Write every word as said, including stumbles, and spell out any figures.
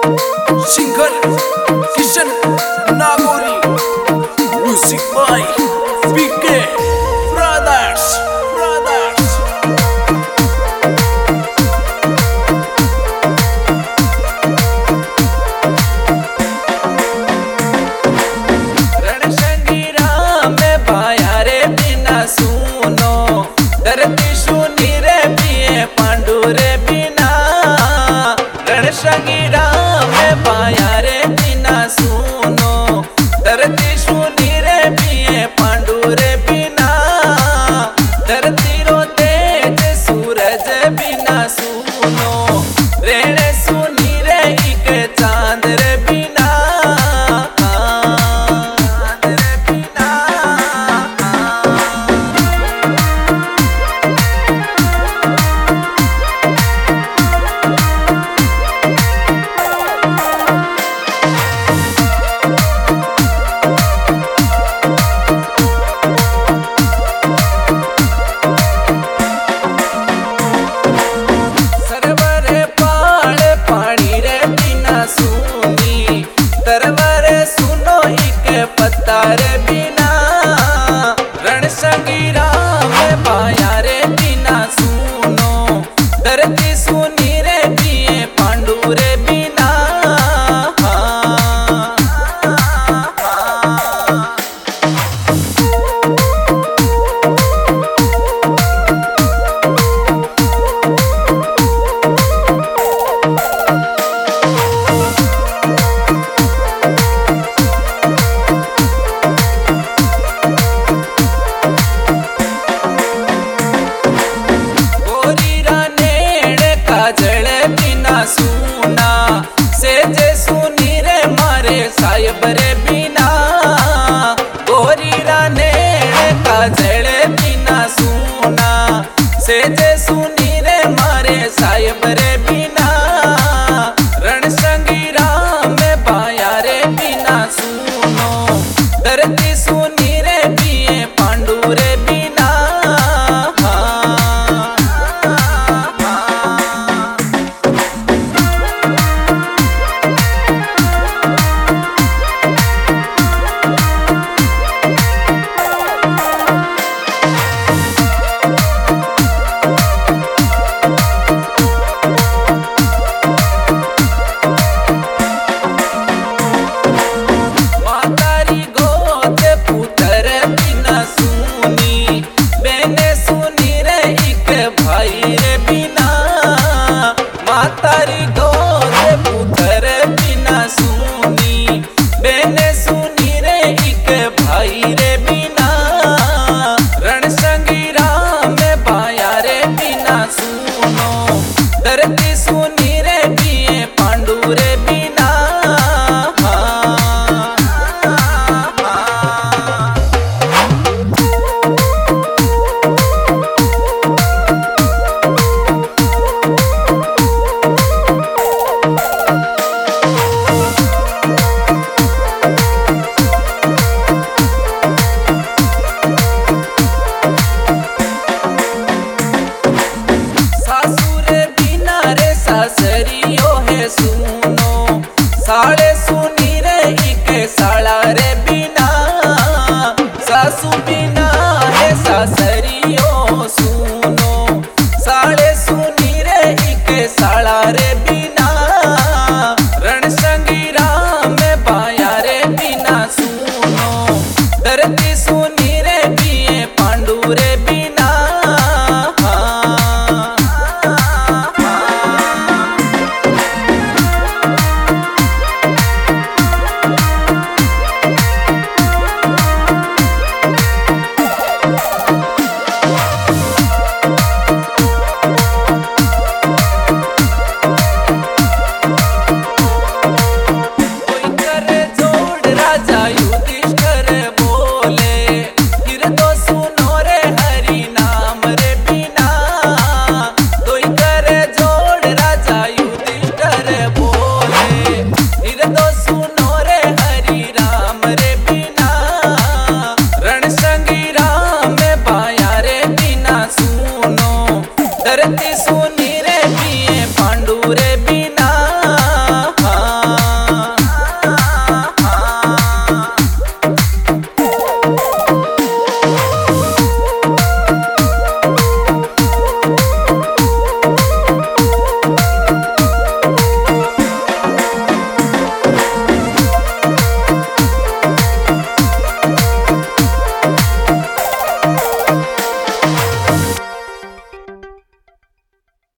Singer Kishan Nagori, music by PK brothers brothers. रणसंगीरा में भाया रे बिना सुनो, धरती सुनी रे पिए पांडु रे बिना। रणसंगीरा में भाया रे बिना सुनो, धरती सुनी रे पिए पांडु रे बिना। धरती रो तेज सूरज बिना सुनो, रेण सुनी रे एक चांद रे बिना। चांद रे बिना सरवर पाल पानी रे बिना सुनी, तरवर सुनो एक पत्ता रे बिना। रणसंगीरा में पाया रे बिना सुनो, धरती सुनी रे पिए पांडु रे बिना। गोरी रानेड़ काजल बिना सुना, सेजे सुनी रे मारे साहिब रे बिना। गोरी रानेड़ काजल बिना सुना, सेजे सुनी रे मारे साहिब रे बिना। रणसंगीरा में पाया रे बिना सुनो, धरती सुनी रे पिए पांडु रे बिना। मातारी गोद पुत्र बिना सुनी, बेने सुनी रे एक भाई रे बिना। मातारी गोद पुत्र बिना सुनी, बेने सुनी रे एक भाई रे बिना। रणसंगीरा में पाया रे बिना सुनो, धरती सुनी रे पिए पांडु रे बिना। सासुर बिना रे सासरियो है सुनो, साले सुनी रे एक साला रे बिना। सासु बिना है सासरियो सुनो, साले सुनी रे एक साला रे